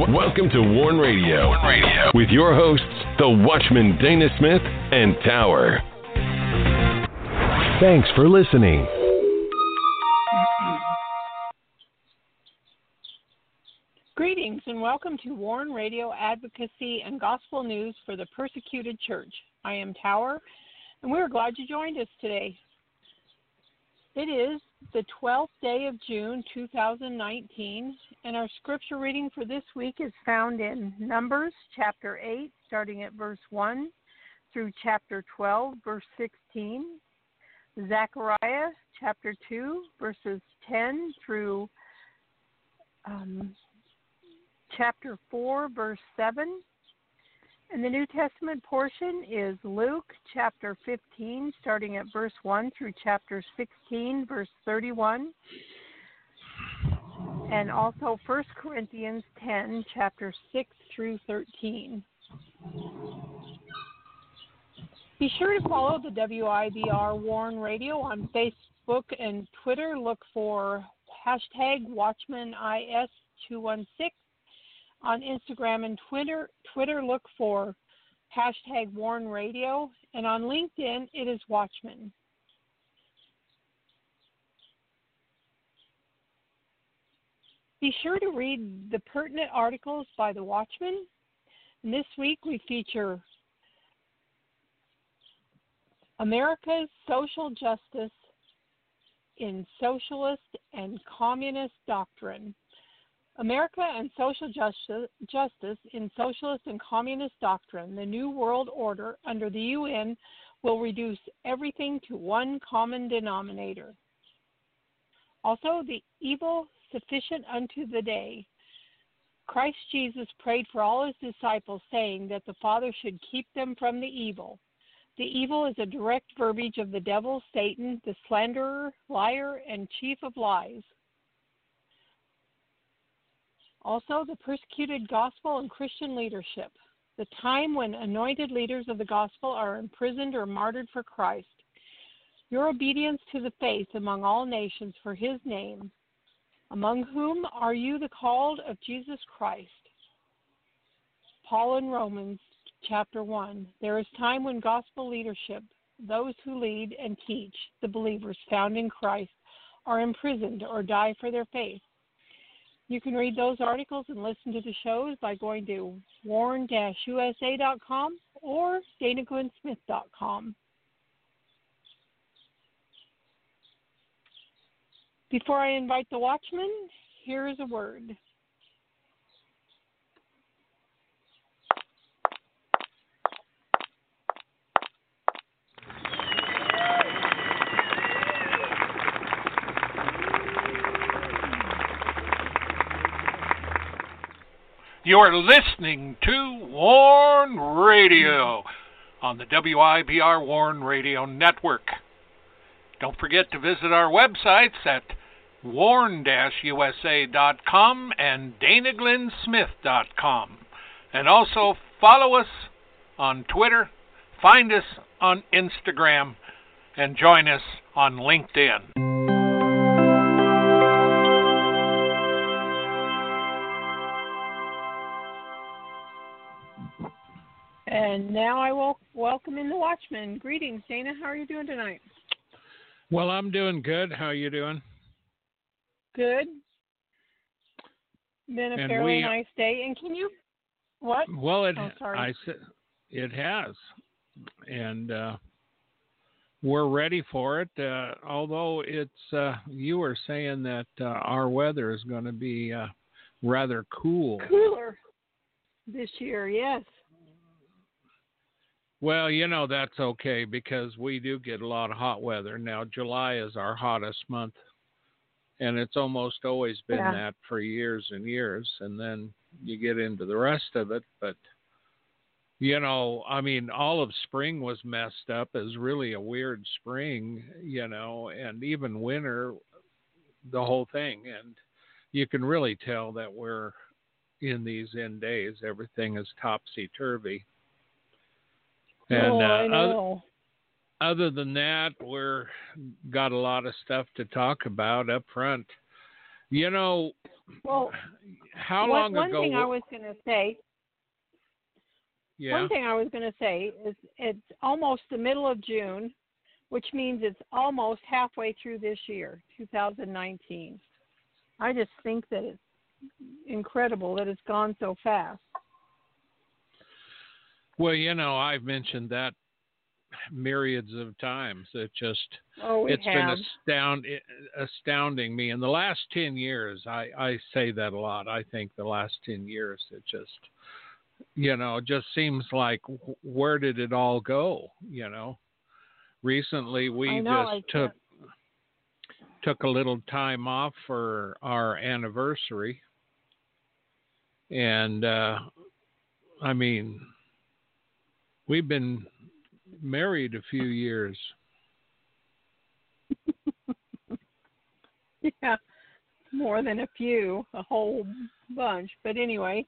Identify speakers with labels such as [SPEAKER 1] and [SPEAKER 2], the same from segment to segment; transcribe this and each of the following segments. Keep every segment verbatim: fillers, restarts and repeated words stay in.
[SPEAKER 1] Welcome to Warn Radio, Warn Radio with your hosts, the Watchman Dana Smith and Tower. Thanks for listening.
[SPEAKER 2] Greetings and welcome to Warn Radio Advocacy and Gospel News for the Persecuted Church. I am Tower, and we're glad you joined us today. It is the twelfth day of June, two thousand nineteen, and our scripture reading for this week is found in Numbers chapter eight, starting at verse one, through chapter twelve, verse sixteen, Zechariah chapter two, verses ten through um, chapter four, verse seven. And the New Testament portion is Luke chapter fifteen, starting at verse one through chapter sixteen, verse thirty-one. And also First Corinthians ten, chapter six through thirteen. Be sure to follow the W I B R Warn Radio on Facebook and Twitter. Look for hashtag Watchman I S two one six. On Instagram and Twitter, Twitter look for hashtag Warn Radio, and on LinkedIn, it is Watchman. Be sure to read the pertinent articles by the Watchman. And this week we feature America's Social Justice in Socialist and Communist Doctrine. America and Social Justice, Justice in Socialist and Communist Doctrine, the New World Order under the U N will reduce everything to one common denominator. Also, the evil sufficient unto the day. Christ Jesus prayed for all his disciples, saying that the Father should keep them from the evil. The evil is a direct verbiage of the devil, Satan, the slanderer, liar, and chief of lies. Also, the persecuted gospel and Christian leadership, the time when anointed leaders of the gospel are imprisoned or martyred for Christ. Your obedience to the faith among all nations for his name, among whom are you the called of Jesus Christ. Paul in Romans chapter one, there is time when gospel leadership, those who lead and teach the believers found in Christ, are imprisoned or die for their faith. You can read those articles and listen to the shows by going to warn dash U S A dot com or dana glenn smith dot com. Before I invite the Watchman, here is a word.
[SPEAKER 3] You're listening to Warn Radio on the W I B R Warn Radio Network. Don't forget to visit our websites at warn dash U S A dot com and dana glenn smith dot com. And also follow us on Twitter, find us on Instagram, and join us on LinkedIn.
[SPEAKER 2] And now I will welcome in the Watchman. Greetings, Dana. How are you doing tonight?
[SPEAKER 4] Well, I'm doing good. How are you doing?
[SPEAKER 2] Good. Been a
[SPEAKER 4] And
[SPEAKER 2] fairly
[SPEAKER 4] we,
[SPEAKER 2] nice day. And can you, what?
[SPEAKER 4] Well, it,
[SPEAKER 2] oh, sorry.
[SPEAKER 4] I said it has, and uh, we're ready for it. Uh, although it's, uh, you were saying that uh, our weather is going to be uh, rather cool.
[SPEAKER 2] Cooler this year, yes.
[SPEAKER 4] Well, you know, that's okay because we do get a lot of hot weather. Now, July is our hottest month, and it's almost always been
[SPEAKER 2] yeah.
[SPEAKER 4] that for years and years, and then you get into the rest of it. But, you know, I mean, all of spring was messed up. It was really a weird spring, you know, and even winter, the whole thing. And you can really tell that we're in these end days. Everything is topsy-turvy. And
[SPEAKER 2] oh,
[SPEAKER 4] uh,
[SPEAKER 2] I know.
[SPEAKER 4] Other, other than that, we're got a lot of stuff to talk about up front. You know,
[SPEAKER 2] well,
[SPEAKER 4] how
[SPEAKER 2] one,
[SPEAKER 4] long
[SPEAKER 2] one
[SPEAKER 4] ago?
[SPEAKER 2] thing I was going to say.
[SPEAKER 4] Yeah.
[SPEAKER 2] One thing I was going to say is it's almost the middle of June, which means it's almost halfway through this year, two thousand nineteen. I just think that it's incredible that it's gone so fast.
[SPEAKER 4] Well, you know, I've mentioned that myriads of times. It just
[SPEAKER 2] oh, we
[SPEAKER 4] it's
[SPEAKER 2] have.
[SPEAKER 4] been astound, astounding me. In the last ten years, I, I say that a lot. I think the last ten years, it just, you know, it just seems like where did it all go? You know, recently we
[SPEAKER 2] I know,
[SPEAKER 4] just
[SPEAKER 2] I
[SPEAKER 4] took took a little time off for our anniversary, and uh, I mean, we've been married a few years.
[SPEAKER 2] Yeah, more than a few, a whole bunch. But anyway.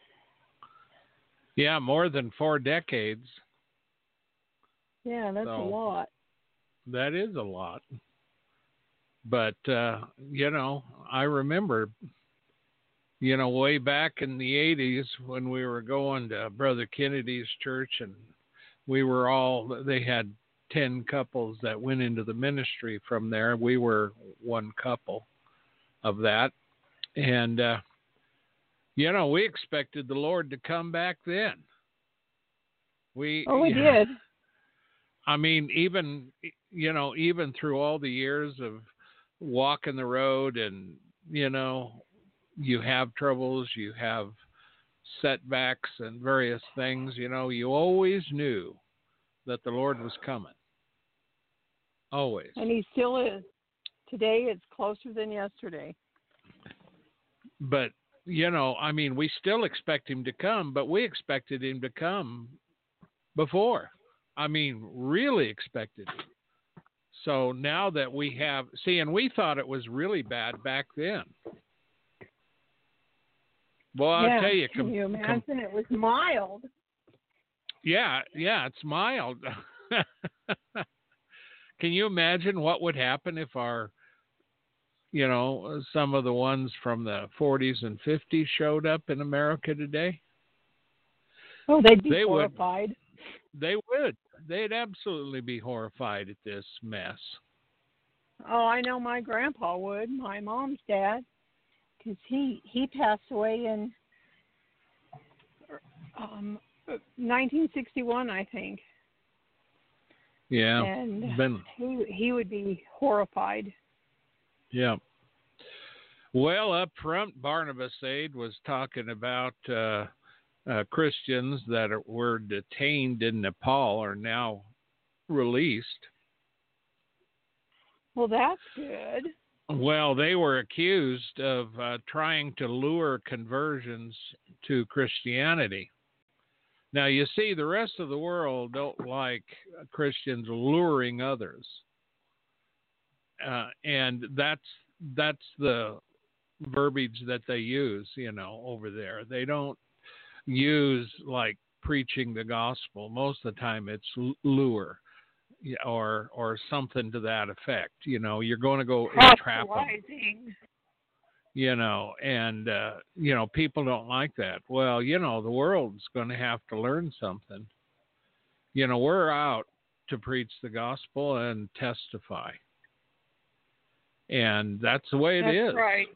[SPEAKER 4] Yeah, more than four decades.
[SPEAKER 2] Yeah, that's
[SPEAKER 4] so,
[SPEAKER 2] a lot.
[SPEAKER 4] That is a lot. But, uh, you know, I remember, you know, way back in the eighties when we were going to Brother Kennedy's church, and we were all, they had ten couples that went into the ministry from there. We were one couple of that. And, uh, you know, we expected the Lord to come back then. We,
[SPEAKER 2] oh, we
[SPEAKER 4] yeah,
[SPEAKER 2] did.
[SPEAKER 4] I mean, even, you know, even through all the years of walking the road, and, you know, you have troubles, you have setbacks and various things, you know, you always knew that the Lord was coming. Always.
[SPEAKER 2] And he still is. Today it's closer than yesterday.
[SPEAKER 4] But, you know, I mean, we still expect him to come, but we expected him to come before. I mean, really expected him. So now that we have, see, and we thought it was really bad back then. Well, I'll
[SPEAKER 2] yeah,
[SPEAKER 4] tell you.
[SPEAKER 2] Can
[SPEAKER 4] com-
[SPEAKER 2] you imagine?
[SPEAKER 4] com-
[SPEAKER 2] It was mild.
[SPEAKER 4] Yeah, yeah, it's mild. Can you imagine what would happen if our, you know, some of the ones from the forties and fifties showed up in America today?
[SPEAKER 2] Oh, they'd be
[SPEAKER 4] they
[SPEAKER 2] horrified.
[SPEAKER 4] Would, they would. They'd absolutely be horrified at this mess.
[SPEAKER 2] Oh, I know my grandpa would, my mom's dad, because he, he passed away in um, nineteen sixty-one, I think.
[SPEAKER 4] Yeah.
[SPEAKER 2] And
[SPEAKER 4] been,
[SPEAKER 2] he, he would be horrified.
[SPEAKER 4] Yeah. Well, up front, Barnabas Aid was talking about uh, uh, Christians that are, were detained in Nepal are now released.
[SPEAKER 2] Well, that's good.
[SPEAKER 4] Well, they were accused of uh, trying to lure conversions to Christianity. Now, you see, the rest of the world don't like Christians luring others. Uh, and that's that's the verbiage that they use, you know, over there. They don't use, like, preaching the gospel. Most of the time it's lure or or something to that effect. You know, you're going to go entrap them. You know, and, uh, you know, people don't like that. Well, you know, the world's going to have to learn something. You know, we're out to preach the gospel and testify. And that's the way it
[SPEAKER 2] that's
[SPEAKER 4] is.
[SPEAKER 2] That's right.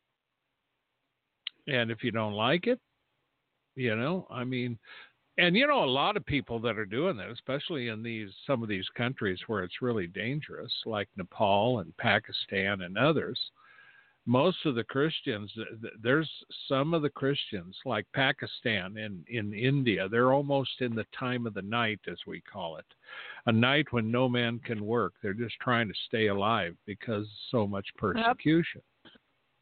[SPEAKER 4] And if you don't like it, you know, I mean, and, you know, a lot of people that are doing that, especially in these some of these countries where it's really dangerous, like Nepal and Pakistan and others, most of the Christians, there's some of the Christians, like Pakistan and in India, they're almost in the time of the night, as we call it, a night when no man can work. They're just trying to stay alive because so much persecution. Yep.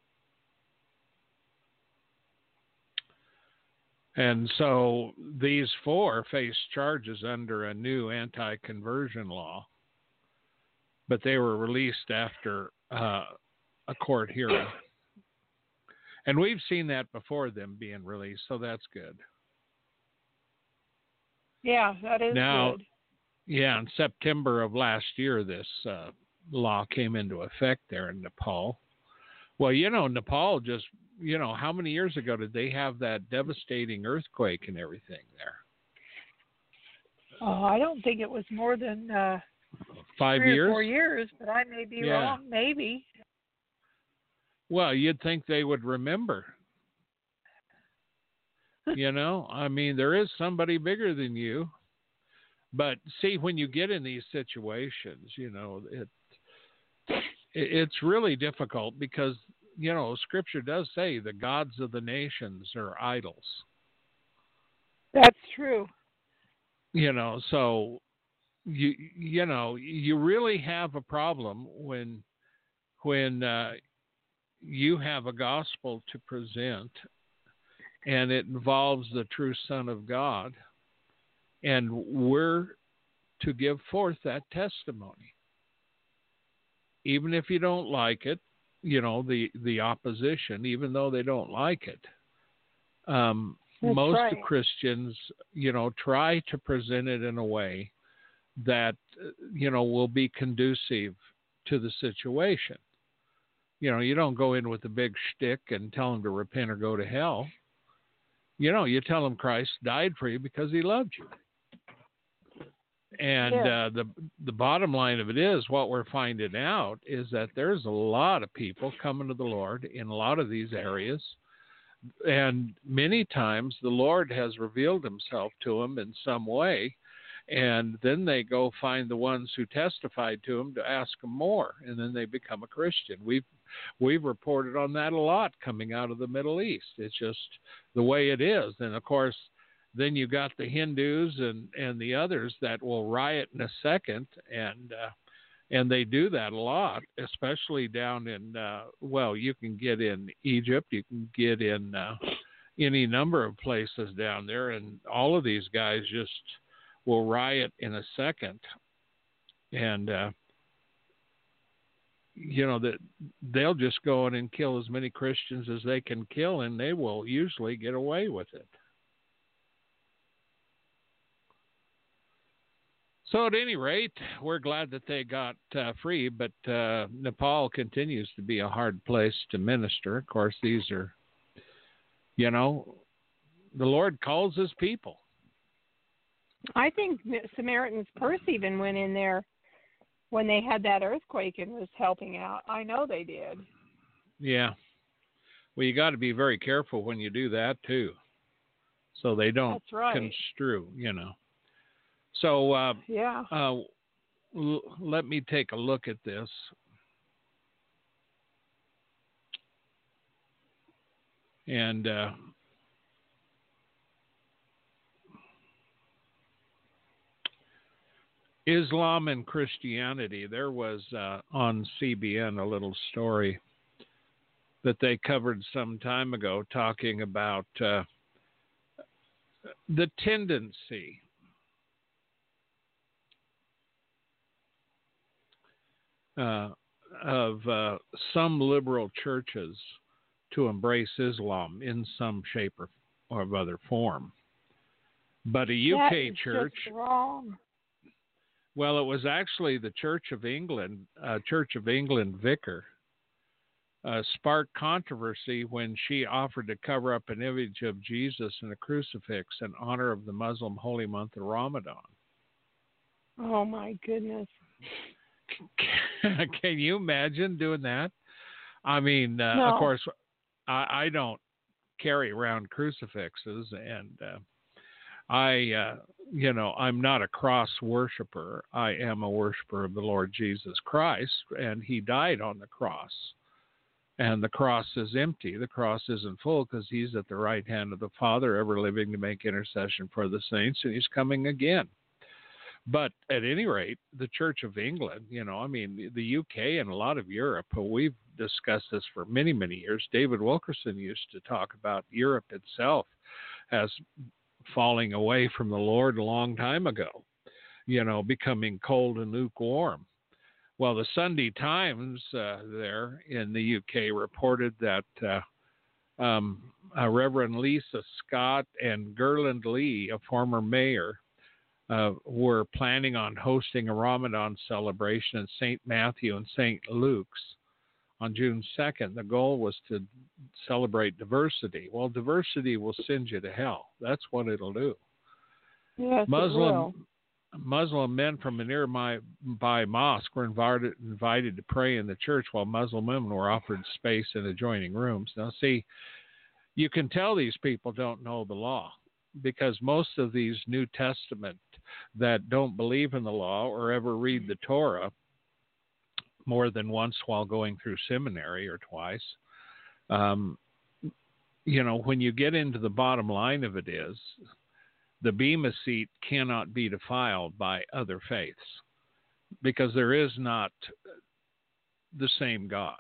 [SPEAKER 4] And so these four face charges under a new anti-conversion law, but they were released after uh, a court hearing. And we've seen that before, them being released, so that's good.
[SPEAKER 2] Yeah, that is
[SPEAKER 4] now,
[SPEAKER 2] good.
[SPEAKER 4] Yeah, in September of last year, this uh, law came into effect there in Nepal. Well, you know, Nepal just, you know, how many years ago did they have that devastating earthquake and everything there?
[SPEAKER 2] Oh, I don't think it was more than uh,
[SPEAKER 4] Five
[SPEAKER 2] three
[SPEAKER 4] years?
[SPEAKER 2] or four years, but I may be
[SPEAKER 4] Yeah.
[SPEAKER 2] wrong. Maybe.
[SPEAKER 4] Well, you'd think they would remember. You know, I mean, there is somebody bigger than you. But see, when you get in these situations, you know, it, it it's really difficult because, you know, Scripture does say the gods of the nations are idols.
[SPEAKER 2] That's true.
[SPEAKER 4] You know, so you you know you really have a problem when when uh, you have a gospel to present, and it involves the true Son of God, and we're to give forth that testimony, even if you don't like it. You know, the the opposition, even though they don't like it. Um,
[SPEAKER 2] That's
[SPEAKER 4] most
[SPEAKER 2] right.
[SPEAKER 4] Christians, you know, try to present it in a way that, you know, will be conducive to the situation. You know, you don't go in with a big shtick and tell them to repent or go to hell. You know, you tell them Christ died for you because he loved you. And
[SPEAKER 2] Yeah.
[SPEAKER 4] uh, the the bottom line of it is, what we're finding out is that there's a lot of people coming to the Lord in a lot of these areas. And many times the Lord has revealed himself to them in some way, and then they go find the ones who testified to him to ask them more, and then they become a Christian. We've we've reported on that a lot coming out of the Middle East. It's just the way it is. And of course, then you got the Hindus and, and the others that will riot in a second, and uh, and they do that a lot, especially down in, uh, well, you can get in Egypt, you can get in uh, any number of places down there, and all of these guys just will riot in a second. And, uh, you know, that they'll just go in and kill as many Christians as they can kill, and they will usually get away with it. So at any rate, we're glad that they got uh, free, but uh, Nepal continues to be a hard place to minister. Of course, these are, you know, the Lord calls his people.
[SPEAKER 2] I think Samaritan's Purse even went in there when they had that earthquake and was helping out. I know they did.
[SPEAKER 4] Yeah. Well, you got to be very careful when you do that, too, so they don't
[SPEAKER 2] That's right.
[SPEAKER 4] construe, you know. So uh,
[SPEAKER 2] Yeah.
[SPEAKER 4] uh, l- let me take a look at this. And uh, Islam and Christianity, there was uh, on C B N a little story that they covered some time ago talking about uh, the tendency Uh, of uh, some liberal churches to embrace Islam in some shape or, or of other form. But a U K
[SPEAKER 2] that is
[SPEAKER 4] church,
[SPEAKER 2] just wrong.
[SPEAKER 4] well, it was actually the Church of England, uh, Church of England vicar, uh, sparked controversy when she offered to cover up an image of Jesus and a crucifix in honor of the Muslim holy month of Ramadan.
[SPEAKER 2] Oh, my goodness.
[SPEAKER 4] Can you imagine doing that? I mean, uh,
[SPEAKER 2] No.
[SPEAKER 4] of course, I, I don't carry around crucifixes, and uh, I, uh, you know, I'm not a cross worshiper. I am a worshiper of the Lord Jesus Christ, and he died on the cross. And the cross is empty. The cross isn't full because he's at the right hand of the Father, ever living to make intercession for the saints, and he's coming again. But at any rate, the Church of England, you know, I mean, the U K and a lot of Europe, we've discussed this for many, many years. David Wilkerson used to talk about Europe itself as falling away from the Lord a long time ago, you know, becoming cold and lukewarm. Well, the Sunday Times uh, there in the U K reported that uh, um, uh, Reverend Lisa Scott and Gerland Lee, a former mayor, Uh, were planning on hosting a Ramadan celebration in Saint Matthew and Saint Luke's on June second, the goal was to celebrate diversity. Well, diversity will send you to hell. That's what it'll do.
[SPEAKER 2] Yes,
[SPEAKER 4] Muslim
[SPEAKER 2] it will.
[SPEAKER 4] Muslim men from a nearby mosque were invited invited to pray in the church, while Muslim women were offered space in adjoining rooms. Now, see, you can tell these people don't know the law, because most of these New Testament that don't believe in the law or ever read the Torah more than once while going through seminary or twice, um, you know, when you get into the bottom line of it is, the Bema seat cannot be defiled by other faiths, because there is not the same God.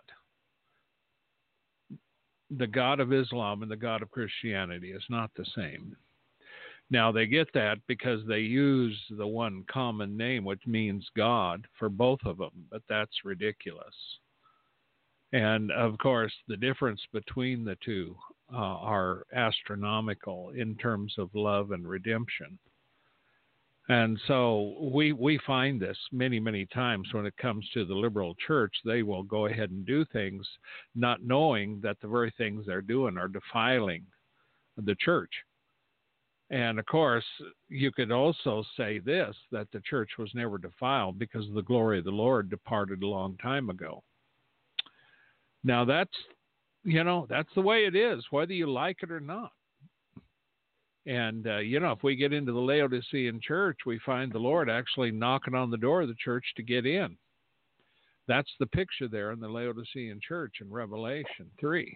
[SPEAKER 4] The God of Islam and the God of Christianity is not the same. Now, they get that because they use the one common name, which means God, for both of them, but that's ridiculous. And, of course, the difference between the two uh, are astronomical in terms of love and redemption. And so we we find this many, many times when it comes to the liberal church. They will go ahead and do things not knowing that the very things they're doing are defiling the church. And, of course, you could also say this, that the church was never defiled because the glory of the Lord departed a long time ago. Now, that's, you know, that's the way it is, whether you like it or not. And, uh, you know, if we get into the Laodicean church, we find the Lord actually knocking on the door of the church to get in. That's the picture there in the Laodicean church in Revelation three.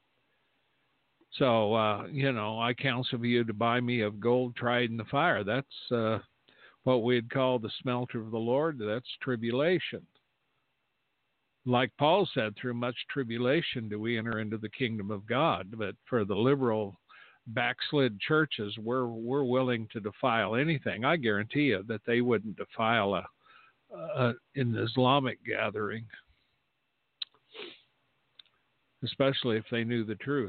[SPEAKER 4] So, uh, you know, I counsel you to buy me of gold tried in the fire. That's uh, what we'd call the smelter of the Lord. That's tribulation. Like Paul said, through much tribulation do we enter into the kingdom of God. But for the liberal backslid churches, we're we're willing to defile anything. I guarantee you that they wouldn't defile a, a an Islamic gathering, especially if they knew the truth.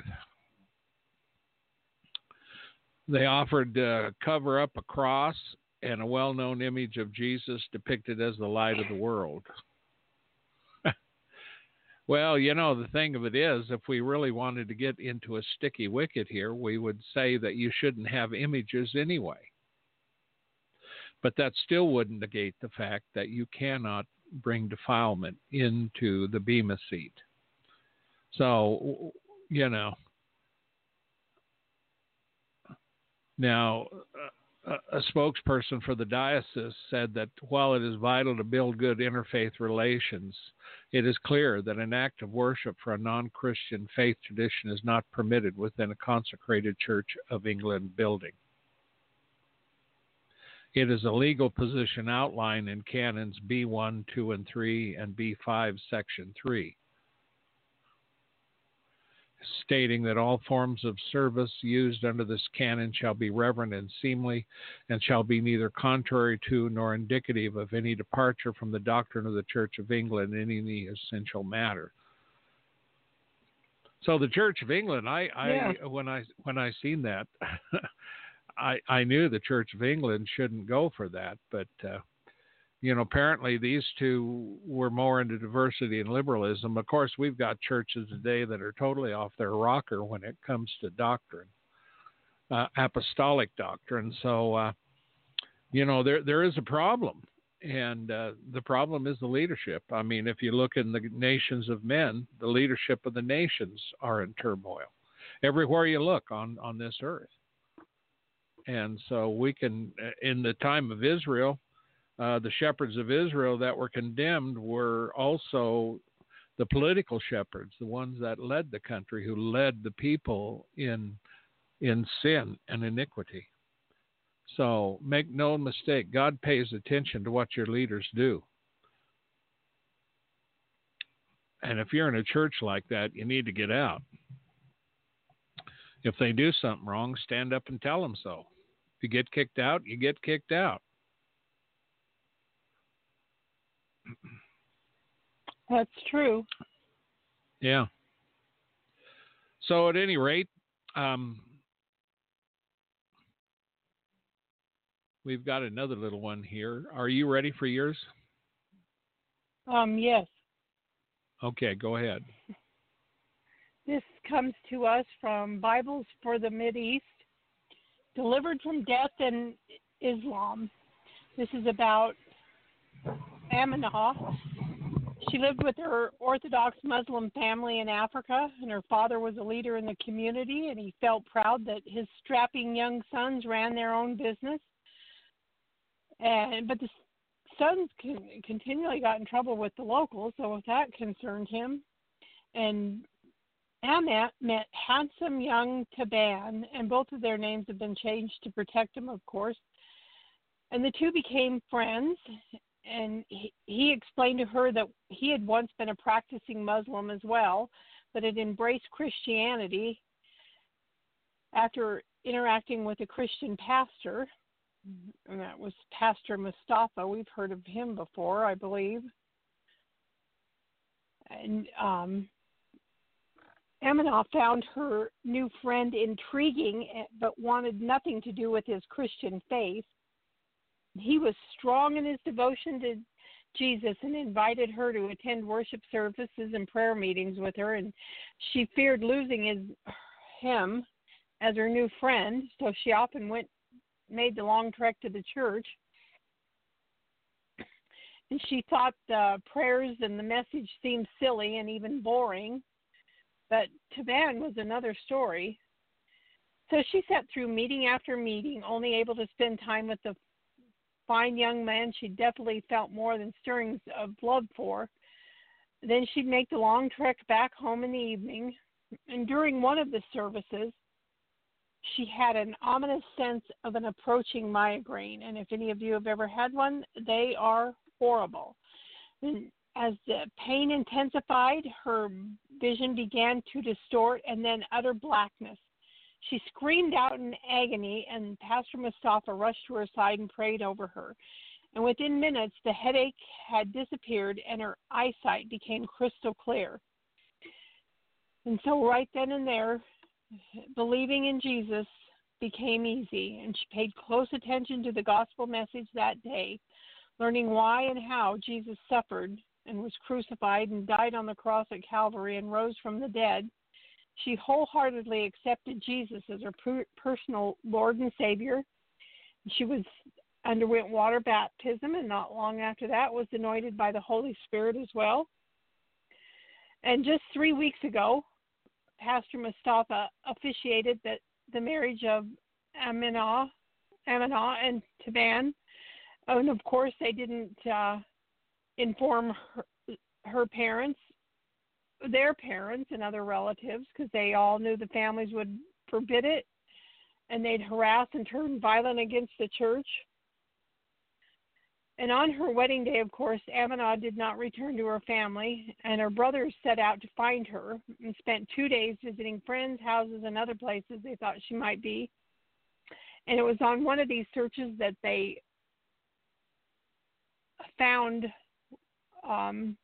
[SPEAKER 4] They offered to cover up a cross and a well-known image of Jesus depicted as the light of the world. Well, you know, the thing of it is, if we really wanted to get into a sticky wicket here, we would say that you shouldn't have images anyway. But that still wouldn't negate the fact that you cannot bring defilement into the Bema seat. So, you know, now, a spokesperson for the diocese said that while it is vital to build good interfaith relations, it is clear that an act of worship for a non-Christian faith tradition is not permitted within a consecrated Church of England building. It is a legal position outlined in Canons B one, two, and three and B five, Section three. Stating that all forms of service used under this canon shall be reverent and seemly, and shall be neither contrary to nor indicative of any departure from the doctrine of the Church of England in any essential matter. So the Church of England, I, I yeah. when I when I seen that, I I knew the Church of England shouldn't go for that, but. Uh, You know, apparently these two were more into diversity and liberalism. Of course, we've got churches today that are totally off their rocker when it comes to doctrine, uh, apostolic doctrine. So, uh, you know, there there is a problem. And uh, the problem is the leadership. I mean, if you look in the nations of men, the leadership of the nations are in turmoil everywhere you look on, on this earth. And so we can, in the time of Israel, Uh, the shepherds of Israel that were condemned were also the political shepherds, the ones that led the country, who led the people in in sin and iniquity. So make no mistake, God pays attention to what your leaders do. And if you're in a church like that, you need to get out. If they do something wrong, stand up and tell them so. If you get kicked out, you get kicked out.
[SPEAKER 2] That's true.
[SPEAKER 4] Yeah. So at any rate, um, we've got another little one here. Are you ready for yours?
[SPEAKER 2] Um, yes.
[SPEAKER 4] Okay, go ahead.
[SPEAKER 2] This comes to us from Bibles for the Mideast, Delivered from Death in Islam. This is about Aminah. She lived with her Orthodox Muslim family in Africa, and her father was a leader in the community, and he felt proud that his strapping young sons ran their own business. And but the sons con- continually got in trouble with the locals, so that concerned him. And Amat met handsome young Taban, and both of their names have been changed to protect him, of course. And the two became friends, and he, he explained to her that he had once been a practicing Muslim as well, but had embraced Christianity after interacting with a Christian pastor, and that was Pastor Mustafa. We've heard of him before, I believe. And um, Aminah found her new friend intriguing, but wanted nothing to do with his Christian faith. He was strong in his devotion to Jesus and invited her to attend worship services and prayer meetings with her, and she feared losing his, him as her new friend, so she often went, made the long trek to the church. And she thought the prayers and the message seemed silly and even boring, but Taban was another story. So she sat through meeting after meeting, only able to spend time with the fine young man she definitely felt more than stirrings of love for. Then she'd make the long trek back home in the evening, and during one of the services, she had an ominous sense of an approaching migraine, and if any of you have ever had one, they are horrible. And as the pain intensified, her vision began to distort and then utter blackness. She screamed out in agony, and Pastor Mustafa rushed to her side and prayed over her. And within minutes, the headache had disappeared and her eyesight became crystal clear. And so right then and there, believing in Jesus became easy, and she paid close attention to the gospel message that day, learning why and how Jesus suffered and was crucified and died on the cross at Calvary and rose from the dead. She wholeheartedly accepted Jesus as her per- personal Lord and Savior. She was underwent water baptism, and not long after that was anointed by the Holy Spirit as well. And just three weeks ago, Pastor Mustafa officiated that the marriage of Aminah, Aminah and Taban. And of course, they didn't uh, inform her, her parents, their parents and other relatives, because they all knew the families would forbid it, and they'd harass and turn violent against the church. And on her wedding day, of course, Aminah did not return to her family, and her brothers set out to find her and spent two days visiting friends' houses and other places they thought she might be. And it was on one of these searches that they found um,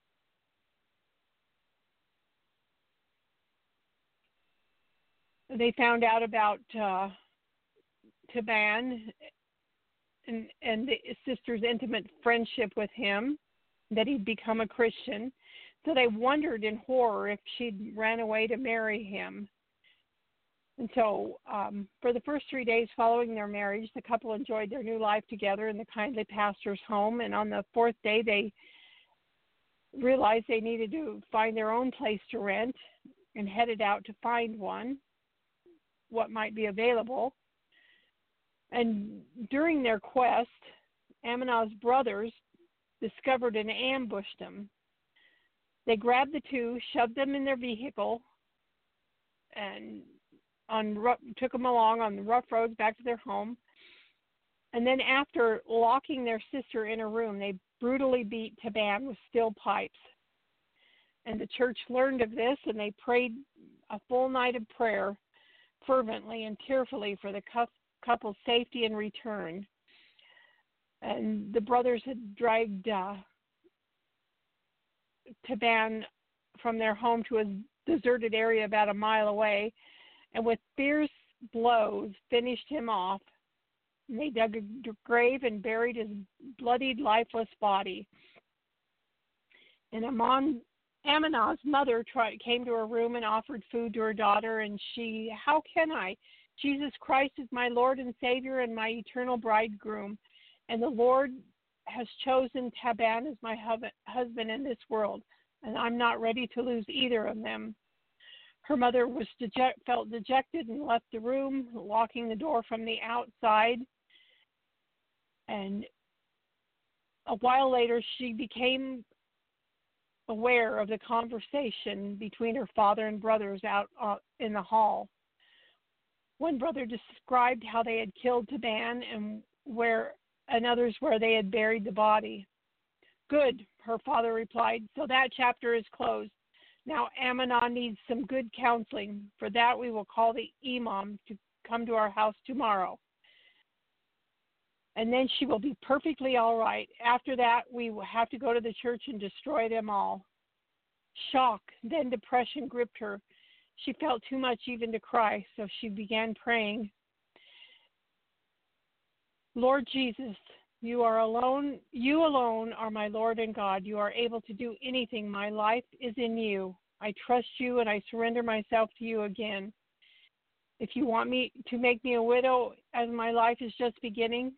[SPEAKER 2] they found out about uh, Taban and, and the sister's intimate friendship with him, that he'd become a Christian. So they wondered in horror if she'd ran away to marry him. And so um, for the first three days following their marriage, the couple enjoyed their new life together in the kindly pastor's home. And on the fourth day, they realized they needed to find their own place to rent and headed out to find one, what might be available. And during their quest, Aminah's brothers discovered and ambushed them. They grabbed the two, shoved them in their vehicle, and on took them along on the rough roads back to their home. And then after locking their sister in a room, they brutally beat Taban with steel pipes. And the church learned of this, and they prayed a full night of prayer fervently and tearfully for the couple's safety and return. And the brothers had dragged uh, Taban from their home to a deserted area about a mile away, and with fierce blows finished him off. And they dug a grave and buried his bloodied, lifeless body. And Amon Ammonah's mother tried, came to her room and offered food to her daughter, and she, how can I? Jesus Christ is my Lord and Savior and my eternal bridegroom, and the Lord has chosen Taban as my husband in this world, and I'm not ready to lose either of them. Her mother was deject, felt dejected and left the room, locking the door from the outside. And a while later, she became aware of the conversation between her father and brothers out uh, in the hall. One brother described how they had killed Taban and where and others where they had buried the body. Good, her father replied, so that chapter is closed. Now Ammonah needs some good counseling. For that we will call the imam to come to our house tomorrow. And then she will be perfectly all right. After that, we will have to go to the church and destroy them all. Shock, then depression gripped her. She felt too much even to cry, so she began praying. Lord Jesus, you are alone. You alone are my Lord and God. You are able to do anything. My life is in you. I trust you and I surrender myself to you again. If you want me to make me a widow as my life is just beginning.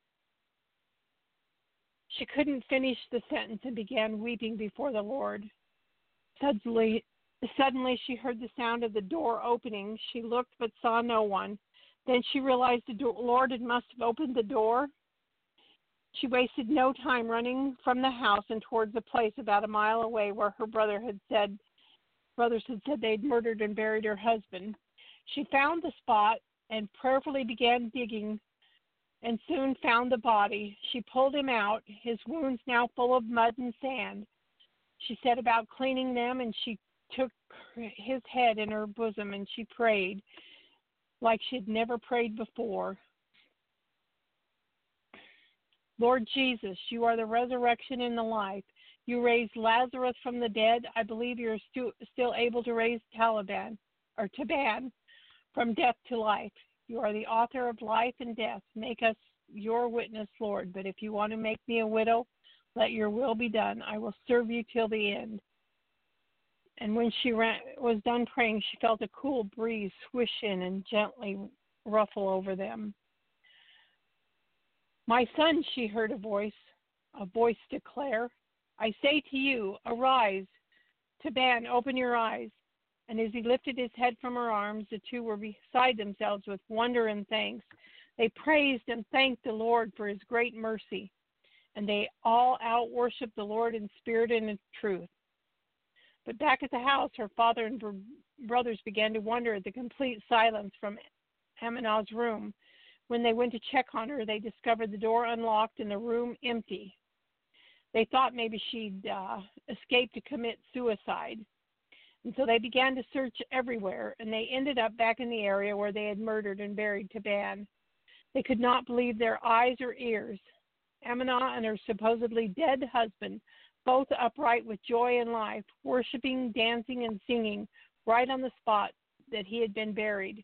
[SPEAKER 2] She couldn't finish the sentence and began weeping before the Lord. Suddenly, suddenly she heard the sound of the door opening. She looked but saw no one. Then she realized the Lord had must have opened the door. She wasted no time running from the house and towards a place about a mile away where her brother had said, brothers had said they'd murdered and buried her husband. She found the spot and prayerfully began digging and soon found the body. She pulled him out, his wounds now full of mud and sand. She set about cleaning them, and she took his head in her bosom, and she prayed like she had never prayed before. Lord Jesus, you are the resurrection and the life. You raised Lazarus from the dead. I believe you're stu- still able to raise Taliban or Taban from death to life. You are the author of life and death. Make us your witness, Lord. But if you want to make me a widow, let your will be done. I will serve you till the end. And when she ran, was done praying, she felt a cool breeze swish in and gently ruffle over them. My son, she heard a voice, a voice declare, I say to you, arise. Taban, open your eyes. And as he lifted his head from her arms, the two were beside themselves with wonder and thanks. They praised and thanked the Lord for his great mercy. And they all out-worshiped the Lord in spirit and in truth. But back at the house, her father and brothers began to wonder at the complete silence from Ammonah's room. When they went to check on her, they discovered the door unlocked and the room empty. They thought maybe she'd uh, escaped to commit suicide. And so they began to search everywhere, and they ended up back in the area where they had murdered and buried Taban. They could not believe their eyes or ears. Ammonah and her supposedly dead husband, both upright with joy in life, worshiping, dancing, and singing right on the spot that he had been buried.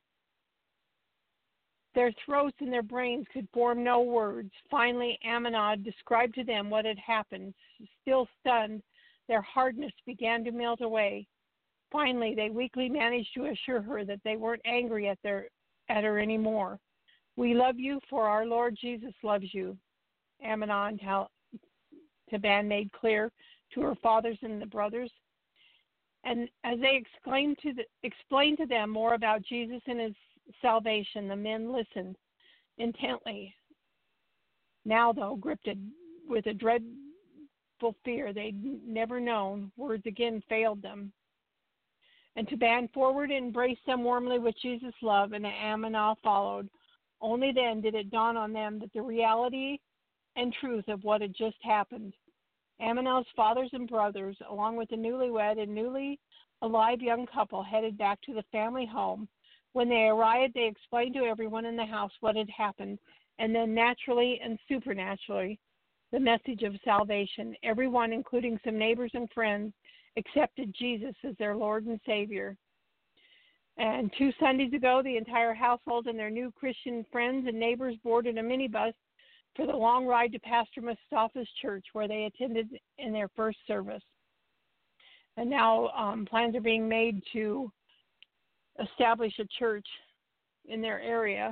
[SPEAKER 2] Their throats and their brains could form no words. Finally, Ammonah described to them what had happened. Still stunned, their hardness began to melt away. Finally, they weakly managed to assure her that they weren't angry at their at her anymore. We love you, for our Lord Jesus loves you, Ammonah and Taban made clear to her fathers and the brothers. And as they exclaimed to the, explained to them more about Jesus and his salvation, the men listened intently. Now, though, gripped with a dreadful fear they'd never known, words again failed them. And Taban forward and embraced them warmly with Jesus' love, and Ammonah followed. Only then did it dawn on them that the reality and truth of what had just happened. Ammonah's fathers and brothers, along with the newlywed and newly alive young couple, headed back to the family home. When they arrived, they explained to everyone in the house what had happened, and then naturally and supernaturally, the message of salvation. Everyone, including some neighbors and friends, accepted Jesus as their Lord and Savior. And two Sundays ago, the entire household and their new Christian friends and neighbors boarded a minibus for the long ride to Pastor Mustafa's church, where they attended in their first service. And now um, plans are being made to establish a church in their area.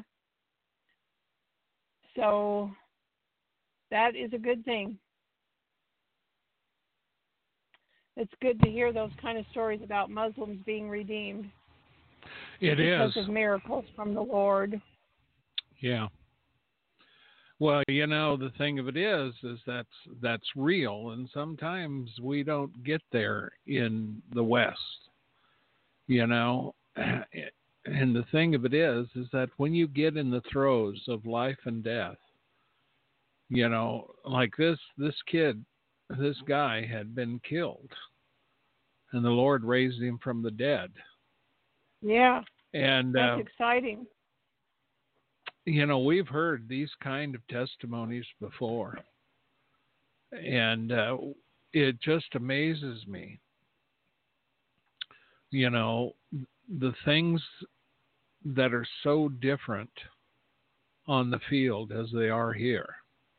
[SPEAKER 2] So that is a good thing. It's good to hear those kind of stories about Muslims being redeemed.
[SPEAKER 4] It is.
[SPEAKER 2] Because of miracles from the Lord.
[SPEAKER 4] Yeah. Well, you know, the thing of it is, is that's, that's real. And sometimes we don't get there in the West, you know. And the thing of it is, is that when you get in the throes of life and death, you know, like this, this kid, this guy had been killed, and the Lord raised him from the dead.
[SPEAKER 2] Yeah,
[SPEAKER 4] and
[SPEAKER 2] that's
[SPEAKER 4] uh,
[SPEAKER 2] exciting.
[SPEAKER 4] You know, we've heard these kind of testimonies before, and uh, it just amazes me. You know, the things that are so different on the field as they are here.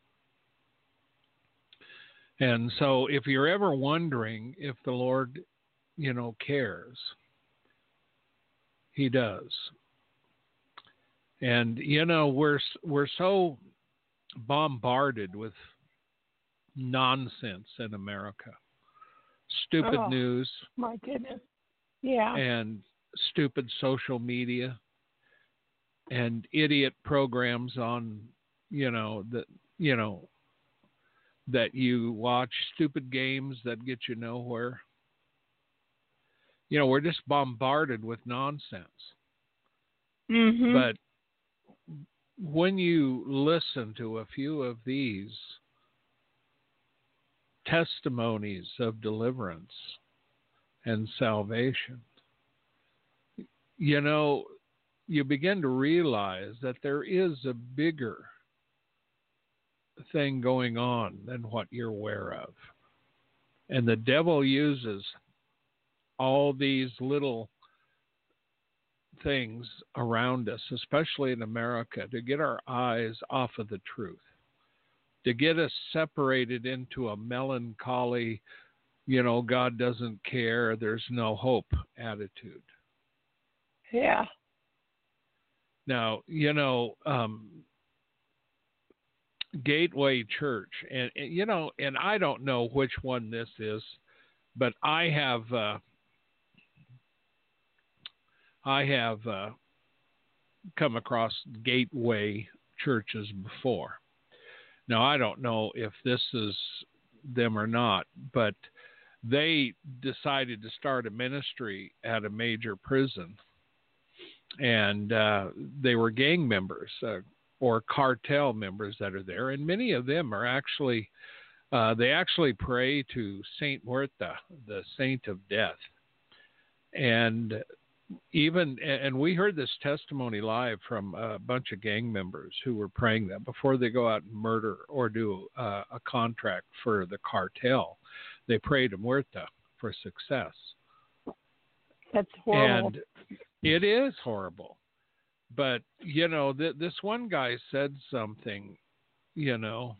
[SPEAKER 4] And so if you're ever wondering if the Lord, you know, cares, He does. And, you know, we're, we're so bombarded with nonsense in America. Stupid
[SPEAKER 2] oh,
[SPEAKER 4] news.
[SPEAKER 2] My goodness. Yeah.
[SPEAKER 4] And stupid social media and idiot programs on, you know, that, you know, that you watch, stupid games that get you nowhere. You know, we're just bombarded with nonsense.
[SPEAKER 2] Mm-hmm.
[SPEAKER 4] But when you listen to a few of these testimonies of deliverance and salvation, you know, you begin to realize that there is a bigger thing going on than what you're aware of. And the devil uses all these little things around us, especially in America, to get our eyes off of the truth, to get us separated into a melancholy, you know, God doesn't care, there's no hope attitude.
[SPEAKER 2] Yeah.
[SPEAKER 4] Now, you know, um, Gateway Church, and, and, you know, and I don't know which one this is, but I have, uh, I have uh, come across Gateway churches before. Now, I don't know if this is them or not, but they decided to start a ministry at a major prison, and uh, they were gang members uh, or cartel members that are there, and many of them are actually, uh, they actually pray to Saint Muerta, the saint of death. And even, and we heard this testimony live from a bunch of gang members who were praying that before they go out and murder or do uh, a contract for the cartel, they pray to Muerta for success.
[SPEAKER 2] That's horrible.
[SPEAKER 4] And it is horrible. But, you know, th- this one guy said something, you know,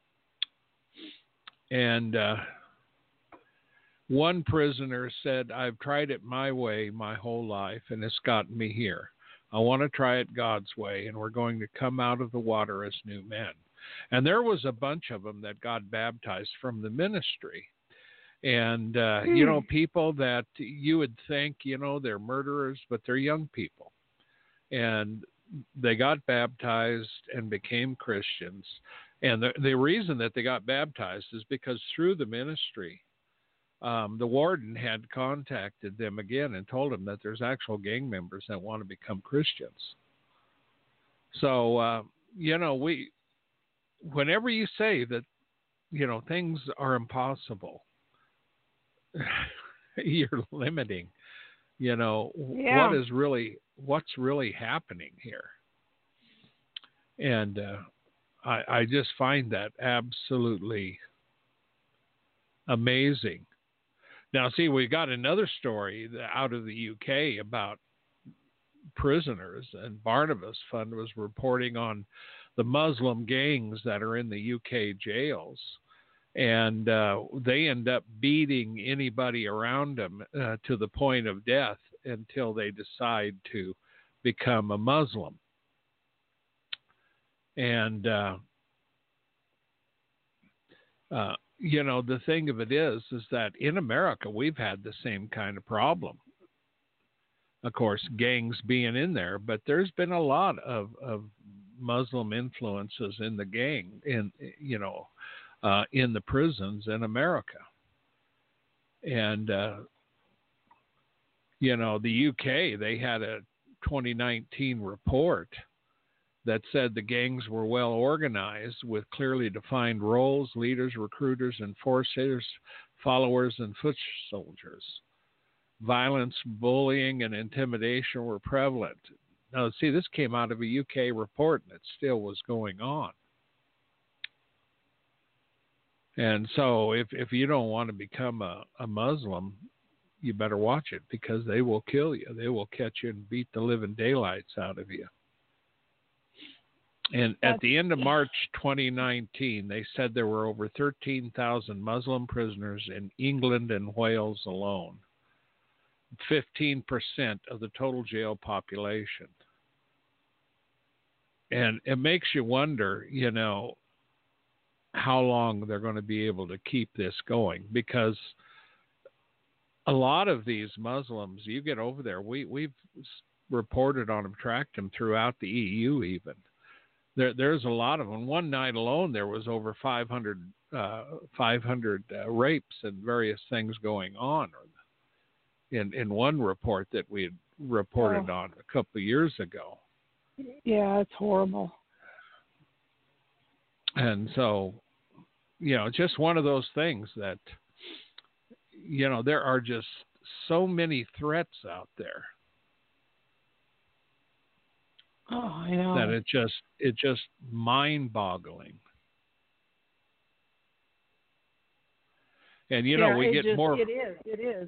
[SPEAKER 4] and uh, one prisoner said, I've tried it my way my whole life, and it's gotten me here. I want to try it God's way, and we're going to come out of the water as new men. And there was a bunch of them that got baptized from the ministry. And, uh, hmm. you know, people that you would think, you know, they're murderers, but they're young people. And they got baptized and became Christians. And the, the reason that they got baptized is because through the ministry, um, the warden had contacted them again and told them that there's actual gang members that want to become Christians. So, uh, you know, we, whenever you say that, you know, things are impossible, you're limiting, you know,
[SPEAKER 2] yeah.
[SPEAKER 4] what is really, what's really happening here. And uh, I, I just find that absolutely amazing. Now, see, we got another story out of the U K about prisoners, and Barnabas Fund was reporting on the Muslim gangs that are in the U K jails. And uh, they end up beating anybody around them uh, to the point of death until they decide to become a Muslim. And, uh, uh, you know, the thing of it is, is that in America, we've had the same kind of problem. Of course, gangs being in there, but there's been a lot of, of Muslim influences in the gang, in, you know, uh, in the prisons in America. And, uh, you know, the U K, they had a twenty nineteen report that said the gangs were well organized with clearly defined roles, leaders, recruiters, enforcers, followers, and foot soldiers. Violence, bullying, and intimidation were prevalent. Now, see, this came out of a U K report, and it still was going on. And so if, if you don't want to become a, a Muslim, you better watch it, because they will kill you. They will catch you and beat the living daylights out of you. And at the end of March twenty nineteen, they said there were over thirteen thousand Muslim prisoners in England and Wales alone, fifteen percent of the total jail population. And it makes you wonder, you know, how long they're going to be able to keep this going, because a lot of these Muslims, you get over there, we, we've reported on them, tracked them throughout the E U even. There, there's a lot of them. One night alone, there was over five hundred, uh, five hundred uh, rapes and various things going on. In in one report that we had reported oh. on a couple of years ago.
[SPEAKER 2] Yeah, it's horrible.
[SPEAKER 4] And so, you know, just one of those things that, you know, there are just so many threats out there.
[SPEAKER 2] Oh, I know.
[SPEAKER 4] That it just it just mind-boggling. And you know,
[SPEAKER 2] yeah,
[SPEAKER 4] we get
[SPEAKER 2] just,
[SPEAKER 4] more.
[SPEAKER 2] It is. It is.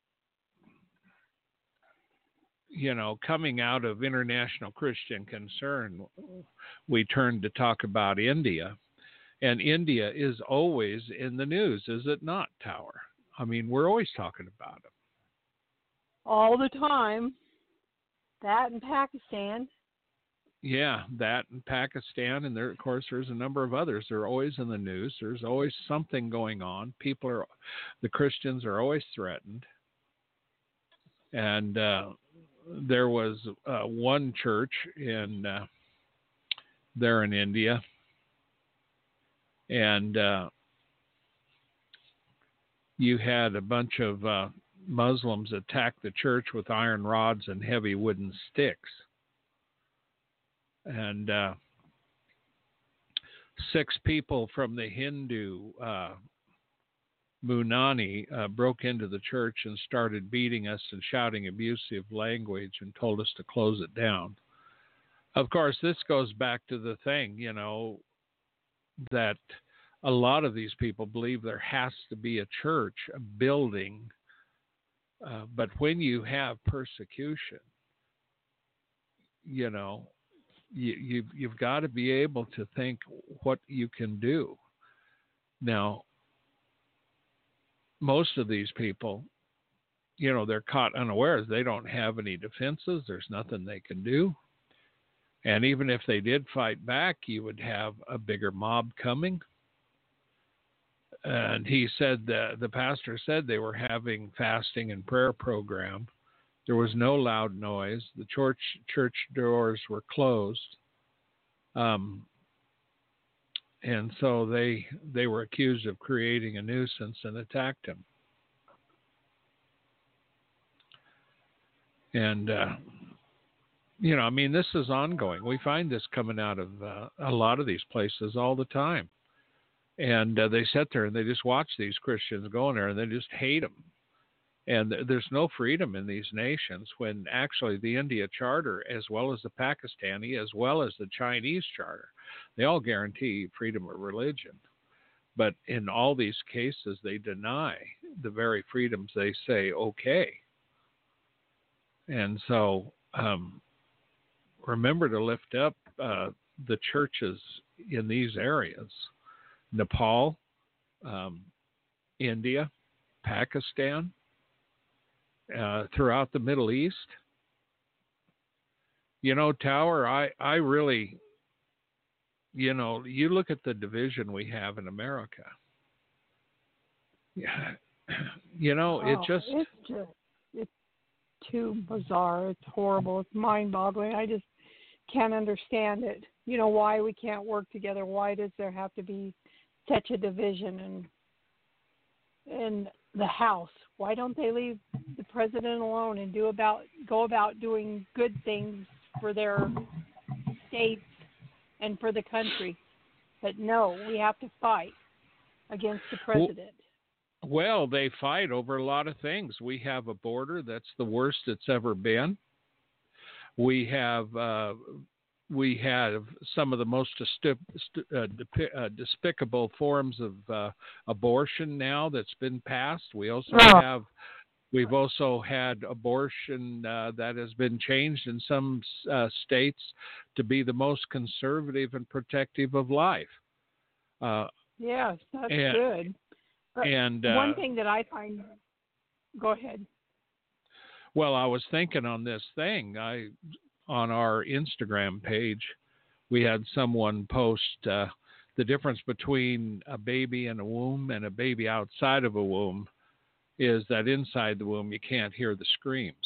[SPEAKER 4] You know, coming out of International Christian Concern, we turned to talk about India, and India is always in the news, is it not, Tower? I mean, we're always talking about it.
[SPEAKER 2] All the time. That and Pakistan.
[SPEAKER 4] Yeah, that and Pakistan, and there, of course, there's a number of others. They're always in the news. There's always something going on. People are, the Christians are always threatened. And uh, there was uh, one church in uh, there in India, and uh, you had a bunch of uh, Muslims attack the church with iron rods and heavy wooden sticks. And uh, six people from the Hindu uh, Munani uh, broke into the church and started beating us and shouting abusive language and told us to close it down. Of course, this goes back to the thing, you know, that a lot of these people believe there has to be a church, a building. Uh, but when you have persecution, you know, You, you've, you've got to be able to think what you can do. Now, most of these people, you know, they're caught unawares. They don't have any defenses. There's nothing they can do. And even if they did fight back, you would have a bigger mob coming. And he said, that, the pastor said they were having fasting and prayer program. There was no loud noise. The church church doors were closed, um, and so they they were accused of creating a nuisance and attacked him. And uh, you know, I mean, this is ongoing. We find this coming out of uh, a lot of these places all the time, and uh, they sit there and they just watch these Christians going there, and they just hate them. And there's no freedom in these nations when actually the India Charter, as well as the Pakistani, as well as the Chinese Charter, they all guarantee freedom of religion. But in all these cases, they deny the very freedoms they say okay. And so um, remember to lift up uh, the churches in these areas. Nepal, um, India, Pakistan, uh, throughout the Middle East. You know, Tower, I, I really, you know, you look at the division we have in America. Yeah, you know,
[SPEAKER 2] oh,
[SPEAKER 4] it just...
[SPEAKER 2] It's just, it's too bizarre. It's horrible. It's mind-boggling. I just can't understand it. You know, why we can't work together. Why does there have to be such a division in, in the House? Why don't they leave the president alone and do about go about doing good things for their states and for the country? But no, we have to fight against the president.
[SPEAKER 4] Well, they fight over a lot of things. We have a border that's the worst it's ever been. We have uh, we have some of the most stu- stu- uh, depi- uh, despicable forms of uh, abortion now that's been passed. We also
[SPEAKER 2] Oh.
[SPEAKER 4] have we've also had abortion uh, that has been changed in some uh, states to be the most conservative and protective of life. Uh,
[SPEAKER 2] Yes, that's
[SPEAKER 4] and,
[SPEAKER 2] good. But
[SPEAKER 4] and uh,
[SPEAKER 2] one thing that I find, go ahead.
[SPEAKER 4] Well, I was thinking on this thing. I on our Instagram page, we had someone post uh, the difference between a baby in a womb and a baby outside of a womb is that inside the womb you can't hear the screams.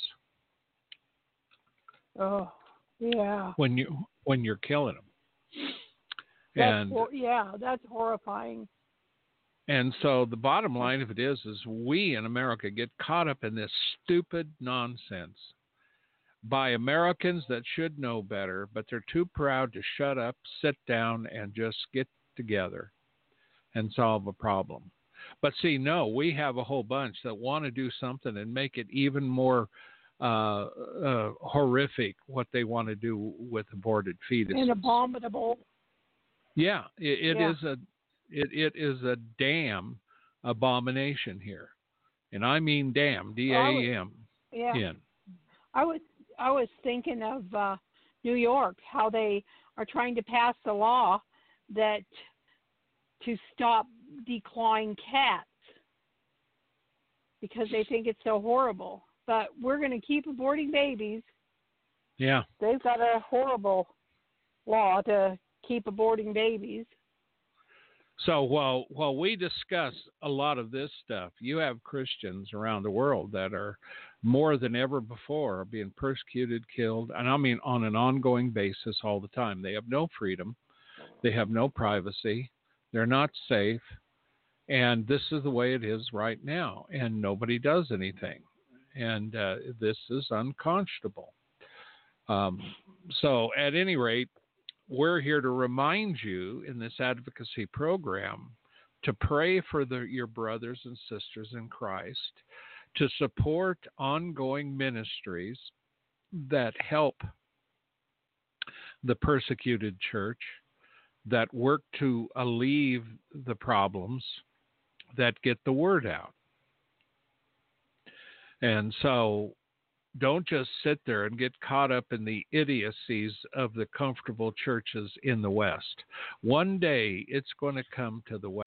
[SPEAKER 2] Oh, yeah.
[SPEAKER 4] When you when you're killing them.
[SPEAKER 2] That's
[SPEAKER 4] And
[SPEAKER 2] hor- yeah, that's horrifying.
[SPEAKER 4] And so the bottom line of it is, is we in America get caught up in this stupid nonsense by Americans that should know better, but they're too proud to shut up, sit down, and just get together and solve a problem. But see, no, we have a whole bunch that want to do something and make it even more uh, uh, horrific what they want to do with aborted fetuses.
[SPEAKER 2] And abominable.
[SPEAKER 4] Yeah, it, it
[SPEAKER 2] Yeah.
[SPEAKER 4] is a it, it is a damn abomination here, and I mean damn, D A M.
[SPEAKER 2] Yeah.
[SPEAKER 4] N.
[SPEAKER 2] I was I was thinking of uh, New York, how they are trying to pass a law that to stop declawing cats because they think it's so horrible. But we're going to keep aborting babies.
[SPEAKER 4] Yeah.
[SPEAKER 2] They've got a horrible law to keep aborting babies.
[SPEAKER 4] So while while we discuss a lot of this stuff, you have Christians around the world that are more than ever before being persecuted, killed, and I mean on an ongoing basis all the time. They have no freedom. They have no privacy. They're not safe. And this is the way it is right now. And nobody does anything. And uh, this is unconscionable. Um, so at any rate, we're here to remind you in this advocacy program to pray for the, your brothers and sisters in Christ, to support ongoing ministries that help the persecuted church, that work to alleviate the problems, that get the word out. And so don't just sit there and get caught up in the idiocies of the comfortable churches in the West. One day it's going to come to the West.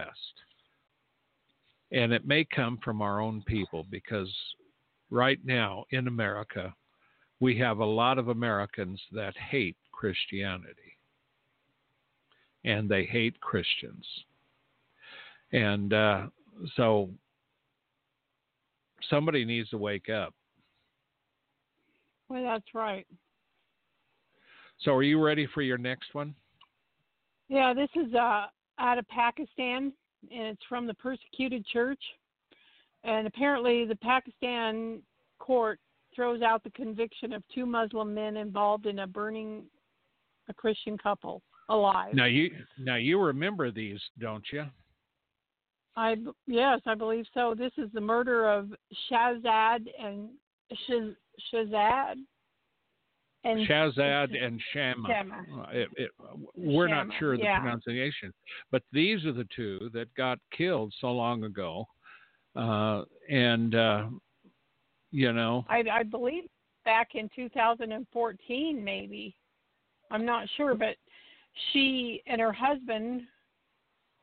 [SPEAKER 4] And it may come from our own people, because right now in America, we have a lot of Americans that hate Christianity. And they hate Christians. And uh, so somebody needs to wake up.
[SPEAKER 2] Well, that's right.
[SPEAKER 4] So are you ready for your next one?
[SPEAKER 2] Yeah, this is uh, out of Pakistan, and it's from the persecuted church. And apparently the Pakistan court throws out the conviction of two Muslim men involved in a burning a Christian couple alive.
[SPEAKER 4] Now you now you remember these, don't you?
[SPEAKER 2] I yes, I believe so. This is the murder of Shahzad and Shaz, Shahzad and
[SPEAKER 4] Shahzad and Shama.
[SPEAKER 2] Shama.
[SPEAKER 4] Uh, it, it, we're
[SPEAKER 2] Shama,
[SPEAKER 4] not sure of the
[SPEAKER 2] yeah.
[SPEAKER 4] pronunciation, but these are the two that got killed so long ago, uh, and uh, you know.
[SPEAKER 2] I, I believe back in two thousand fourteen, maybe. I'm not sure, but she and her husband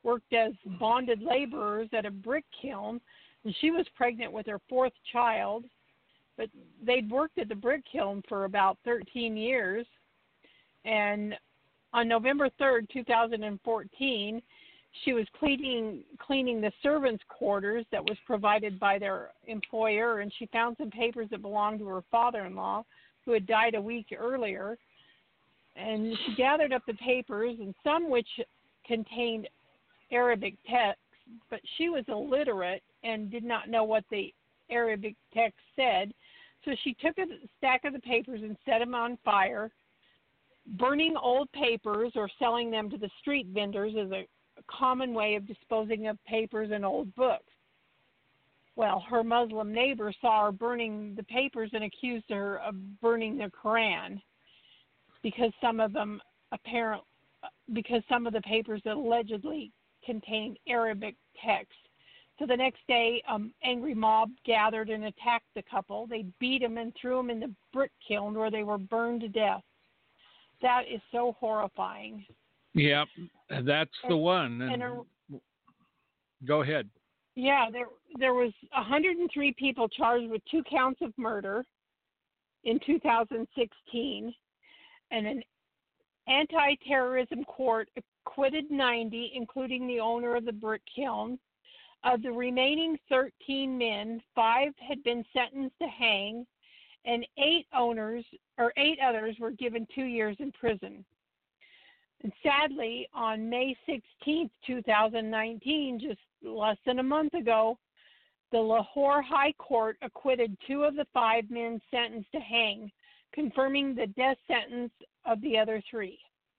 [SPEAKER 2] worked as bonded laborers at a brick kiln, and she was pregnant with her fourth child. But they'd worked at the brick kiln for about thirteen years, and on November third, two thousand fourteen, she was cleaning cleaning the servants' quarters that was provided by their employer, and she found some papers that belonged to her father-in-law, who had died a week earlier. And she gathered up the papers, and some which contained Arabic text, but she was illiterate and did not know what the Arabic text said. So she took a stack of the papers and set them on fire. Burning old papers or selling them to the street vendors is a common way of disposing of papers and old books. Well, her Muslim neighbor saw her burning the papers and accused her of burning the Quran because some of them apparent because some of the papers allegedly contained Arabic text. So the next day, an angry mob gathered and attacked the couple. They beat them and threw them in the brick kiln where they were burned to death. That is so horrifying.
[SPEAKER 4] Yep, that's
[SPEAKER 2] and,
[SPEAKER 4] the one. And
[SPEAKER 2] and a,
[SPEAKER 4] go ahead.
[SPEAKER 2] Yeah, there there was one hundred three people charged with two counts of murder in two thousand sixteen, and an anti-terrorism court acquitted ninety, including the owner of the brick kiln. Of the remaining thirteen men, five had been sentenced to hang, and eight owners or eight others were given two years in prison. And sadly, on May sixteenth, two thousand nineteen, just less than a month ago, the Lahore High Court acquitted two of the five men sentenced to hang, confirming the death sentence of the other three.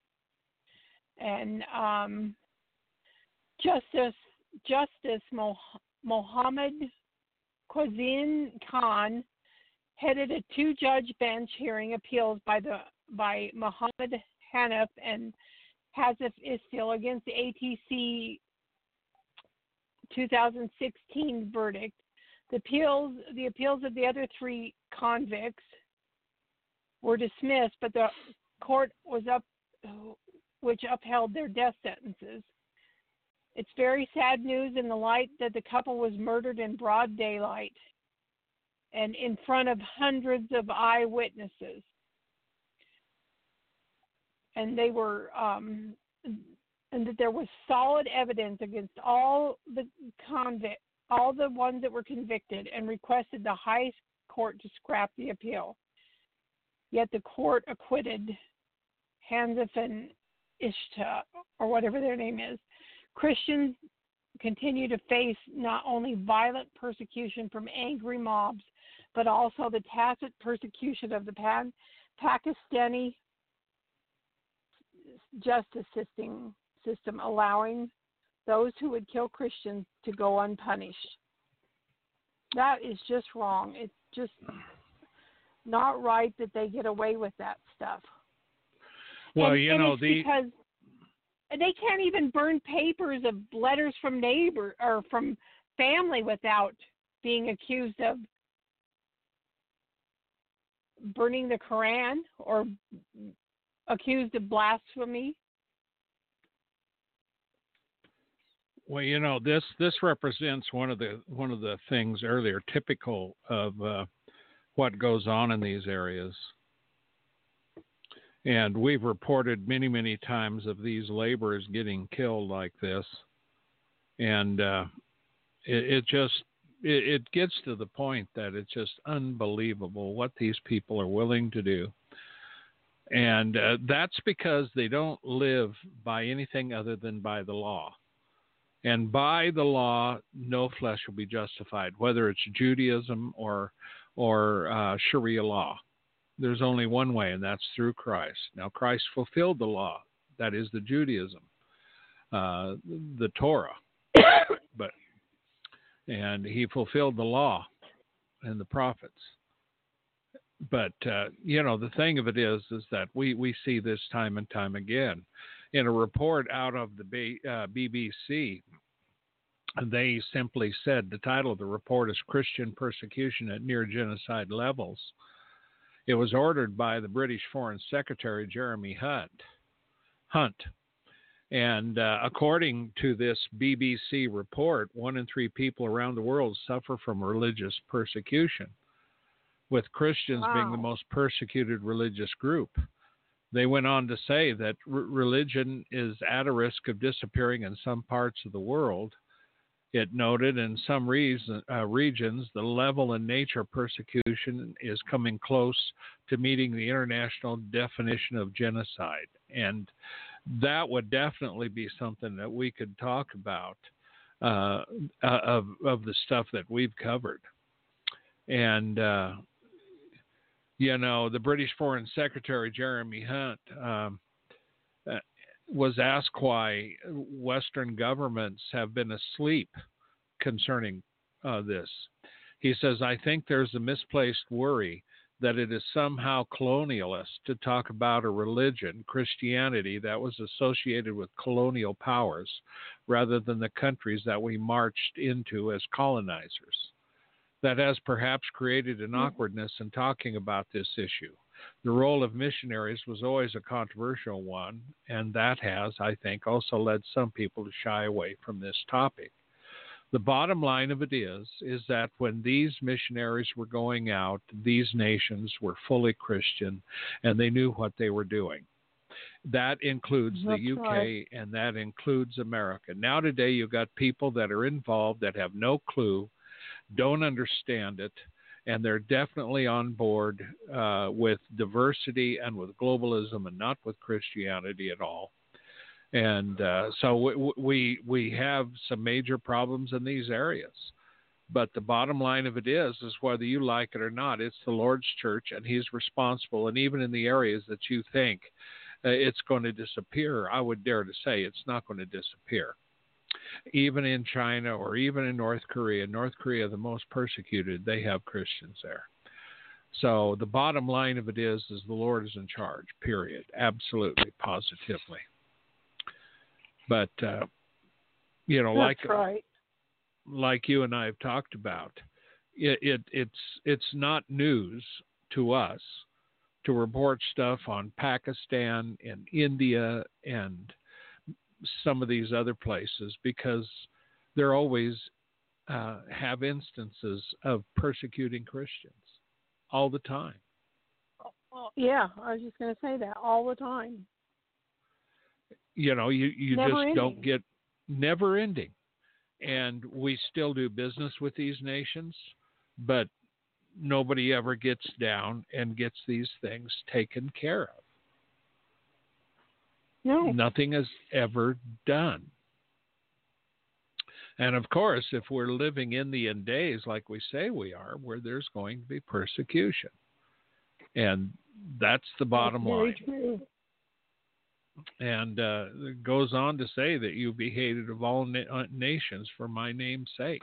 [SPEAKER 2] And um, Justice Justice Mo- Mohammed Quazin Khan headed a two-judge bench hearing appeals by the by Mohammed Hanif and Hazif Istil against the A T C two thousand sixteen verdict. The appeals the appeals of the other three convicts were dismissed, but the court was up which upheld their death sentences. It's very sad news in the light that the couple was murdered in broad daylight and in front of hundreds of eyewitnesses. And they were, um, and that there was solid evidence against all the convict, all the ones that were convicted, and requested the highest court to scrap the appeal. Yet the court acquitted Hanzif and Ishta, or whatever their name is. Christians continue to face not only violent persecution from angry mobs, but also the tacit persecution of the Pan- Pakistani justice system, system, allowing those who would kill Christians to go unpunished. That is just wrong. It's just not right that they get away with that stuff.
[SPEAKER 4] Well,
[SPEAKER 2] and,
[SPEAKER 4] you
[SPEAKER 2] and
[SPEAKER 4] know,
[SPEAKER 2] it's
[SPEAKER 4] the
[SPEAKER 2] because they can't even burn papers of letters from neighbor or from family without being accused of burning the Quran or accused of blasphemy.
[SPEAKER 4] Well, you know, this this represents one of the one of the things earlier typical of uh, what goes on in these areas. And we've reported many, many times of these laborers getting killed like this. And uh, it, it just, it, it gets to the point that it's just unbelievable what these people are willing to do. And uh, that's because they don't live by anything other than by the law. And by the law, no flesh will be justified, whether it's Judaism or, or uh, Sharia law. There's only one way, and that's through Christ. Now, Christ fulfilled the law. That is the Judaism, uh, the Torah. but And he fulfilled the law and the prophets. But, uh, you know, the thing of it is, is that we, we see this time and time again. In a report out of the B, uh, B B C, they simply said, the title of the report is Christian Persecution at Near Genocide Levels. It was ordered by the British Foreign Secretary, Jeremy Hunt. Hunt. And uh, according to this B B C report, one in three people around the world suffer from religious persecution, with Christians
[SPEAKER 2] Wow.
[SPEAKER 4] being the most persecuted religious group. They went on to say that r- religion is at a risk of disappearing in some parts of the world. It noted in some reason, uh, regions, the level and nature of persecution is coming close to meeting the international definition of genocide. And that would definitely be something that we could talk about uh, of, of the stuff that we've covered. And, uh, you know, the British Foreign Secretary, Jeremy Hunt, um, uh, was asked why Western governments have been asleep concerning uh, this. He says, I think there's a misplaced worry that it is somehow colonialist to talk about a religion, Christianity, that was associated with colonial powers rather than the countries that we marched into as colonizers. That has perhaps created an awkwardness in talking about this issue. The role of missionaries was always a controversial one, and that has, I think, also led some people to shy away from this topic. The bottom line of it is, is that when these missionaries were going out, these nations were fully Christian, and they knew what they were doing. That includes
[SPEAKER 2] That's
[SPEAKER 4] the U K,
[SPEAKER 2] right.
[SPEAKER 4] and that includes America. Now today you've got people that are involved that have no clue, don't understand it, and they're definitely on board uh, with diversity and with globalism and not with Christianity at all. And uh, so we, we we have some major problems in these areas. But the bottom line of it is, is whether you like it or not, it's the Lord's church, and he's responsible. And even in the areas that you think uh, it's going to disappear, I would dare to say it's not going to disappear. Even in China or even in North Korea, North Korea, the most persecuted, they have Christians there. So the bottom line of it is, is the Lord is in charge, period. Absolutely, positively. But, uh, you know,
[SPEAKER 2] That's
[SPEAKER 4] like
[SPEAKER 2] right.
[SPEAKER 4] like you and I have talked about, it, it it's it's not news to us to report stuff on Pakistan and India and some of these other places, because there always uh, have instances of persecuting Christians all the time.
[SPEAKER 2] Well, yeah, I was just going to say that all the time.
[SPEAKER 4] You know, you, you
[SPEAKER 2] Never
[SPEAKER 4] just
[SPEAKER 2] ending.
[SPEAKER 4] don't get never ending. And we still do business with these nations, but nobody ever gets down and gets these things taken care of.
[SPEAKER 2] No.
[SPEAKER 4] Nothing is ever done. And of course, if we're living in the end days like we say we are, where there's going to be persecution. And that's the bottom
[SPEAKER 2] That's very
[SPEAKER 4] line.
[SPEAKER 2] true.
[SPEAKER 4] And uh, it goes on to say that you'll be hated of all na- nations for my name's sake.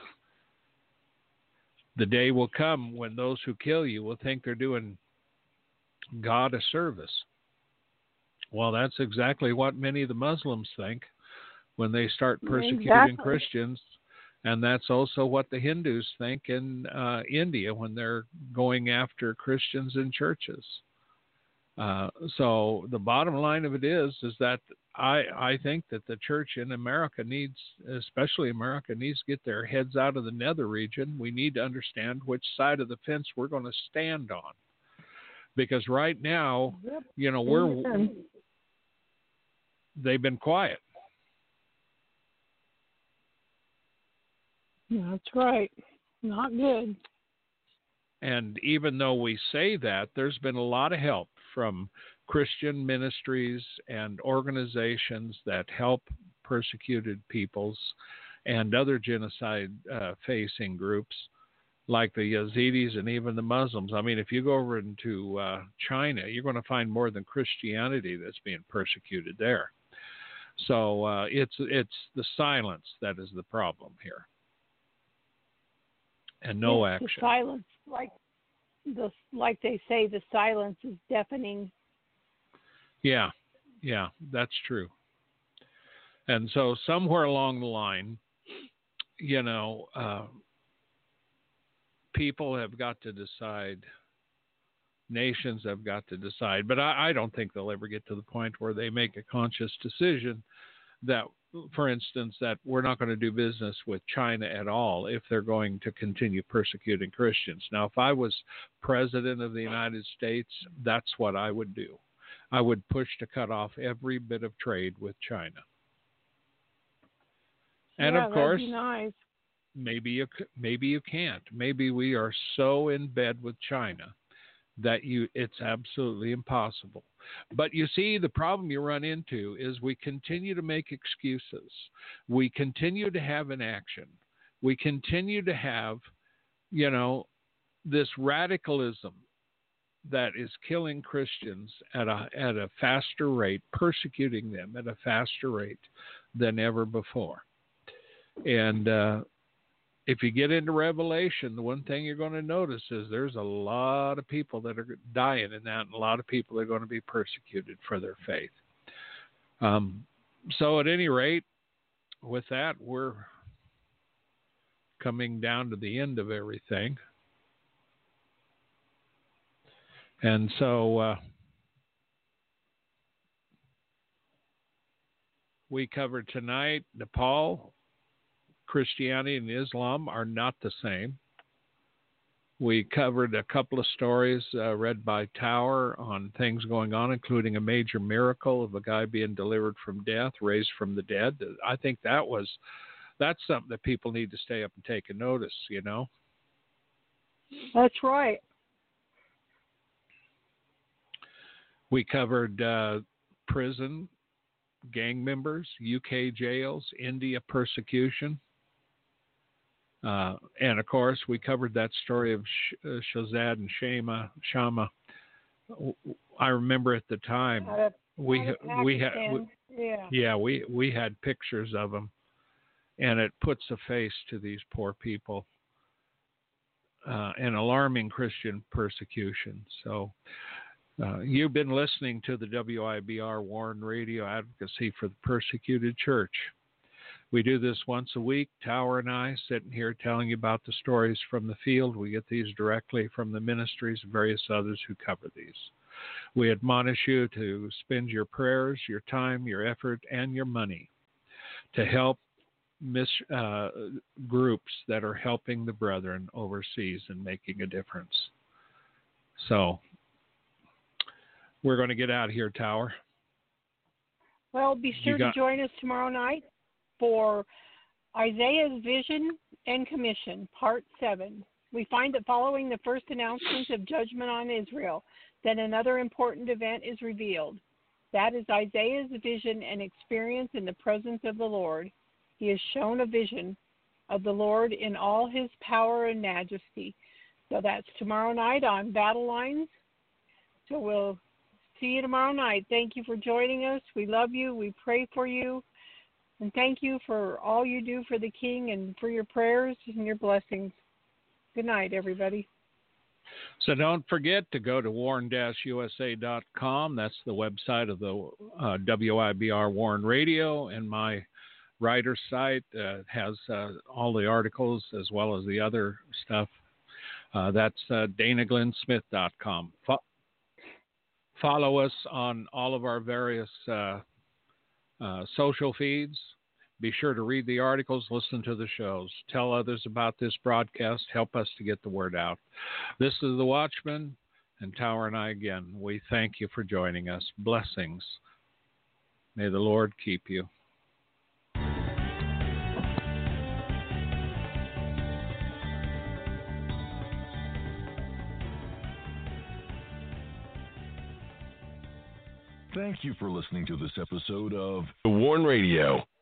[SPEAKER 4] The day will come when those who kill you will think they're doing God a service. Well, that's exactly what many of the Muslims think when they start persecuting
[SPEAKER 2] Exactly.
[SPEAKER 4] Christians. And that's also what the Hindus think in uh, India when they're going after Christians in churches. Uh, so the bottom line of it is, is that I, I think that the church in America needs, especially America, needs to get their heads out of the nether region. We need to understand which side of the fence we're going to stand on. Because right now,
[SPEAKER 2] Yep.
[SPEAKER 4] you know, we're
[SPEAKER 2] Amen.
[SPEAKER 4] they've been quiet.
[SPEAKER 2] That's right. Not good.
[SPEAKER 4] And even though we say that, there's been a lot of help from Christian ministries and organizations that help persecuted peoples and other genocide-facing uh, groups like the Yazidis and even the Muslims. I mean, if you go over into uh, China, you're going to find more than Christianity that's being persecuted there. So uh, it's it's the silence that is the problem here, and no
[SPEAKER 2] Yes,
[SPEAKER 4] action.
[SPEAKER 2] The silence, like the like they say, the silence is deafening.
[SPEAKER 4] Yeah, yeah, that's true. And so somewhere along the line, you know, uh, people have got to decide, nations have got to decide, but I, I don't think they'll ever get to the point where they make a conscious decision that, for instance, that we're not going to do business with China at all if they're going to continue persecuting Christians. Now, if I was president of the United States, that's what I would do. I would push to cut off every bit of trade with China. And
[SPEAKER 2] yeah,
[SPEAKER 4] of course,
[SPEAKER 2] that'd be nice.
[SPEAKER 4] maybe you maybe you can't. Maybe we are so in bed with China that you it's absolutely impossible. But you see, the problem you run into is we continue to make excuses. We continue to have inaction. We continue to have, you know, this radicalism that is killing Christians at a at a faster rate, persecuting them at a faster rate than ever before. And uh, if you get into Revelation, the one thing you're going to notice is there's a lot of people that are dying in that, and a lot of people are going to be persecuted for their faith. Um, so at any rate, with that, we're coming down to the end of everything. And so uh, we covered tonight Nepal. Christianity and Islam are not the same. We covered a couple of stories uh, read by Tower on things going on, including a major miracle of a guy being delivered from death, raised from the dead. I think that was that's something that people need to stay up and take a notice, you know.
[SPEAKER 2] That's right.
[SPEAKER 4] We covered uh, prison, gang members, U K jails, India persecution. Uh, and, of course, we covered that story of Sh- uh, Shazad and Shama. Shama. I remember at the time
[SPEAKER 2] Out of,
[SPEAKER 4] we
[SPEAKER 2] out of
[SPEAKER 4] we had
[SPEAKER 2] Pakistan.
[SPEAKER 4] we,
[SPEAKER 2] yeah
[SPEAKER 4] yeah we we had pictures of them, and it puts a face to these poor people. Uh, and alarming Christian persecution. So uh, you've been listening to the W I B R Warren Radio Advocacy for the Persecuted Church. We do this once a week. Tower and I sitting here telling you about the stories from the field. We get these directly from the ministries of various others who cover these. We admonish you to spend your prayers, your time, your effort, and your money to help mis- uh, groups that are helping the brethren overseas and making a difference. So we're going to get out of here, Tower.
[SPEAKER 2] Well, be sure
[SPEAKER 4] got-
[SPEAKER 2] to join us tomorrow night for Isaiah's Vision and Commission, Part seven. We find that following the first announcement of judgment on Israel, that another important event is revealed. That is Isaiah's vision and experience in the presence of the Lord. He is shown a vision of the Lord in all his power and majesty. So that's tomorrow night on Battle Lines. So we'll see you tomorrow night. Thank you for joining us. We love you. We pray for you. And thank you for all you do for the King and for your prayers and your blessings. Good night, everybody.
[SPEAKER 4] So don't forget to go to warren dash u s a dot com. That's the website of the uh, W I B R Warren Radio, and my writer site uh, has uh, all the articles as well as the other stuff. Uh, that's uh, dana glenn smith dot com. Fo- follow us on all of our various uh, uh, social feeds. Be sure to read the articles, listen to the shows, tell others about this broadcast, help us to get the word out. This is The Watchman, and Tower and I again. We thank you for joining us. Blessings. May the Lord keep you.
[SPEAKER 1] Thank you for listening to this episode of The Warren Radio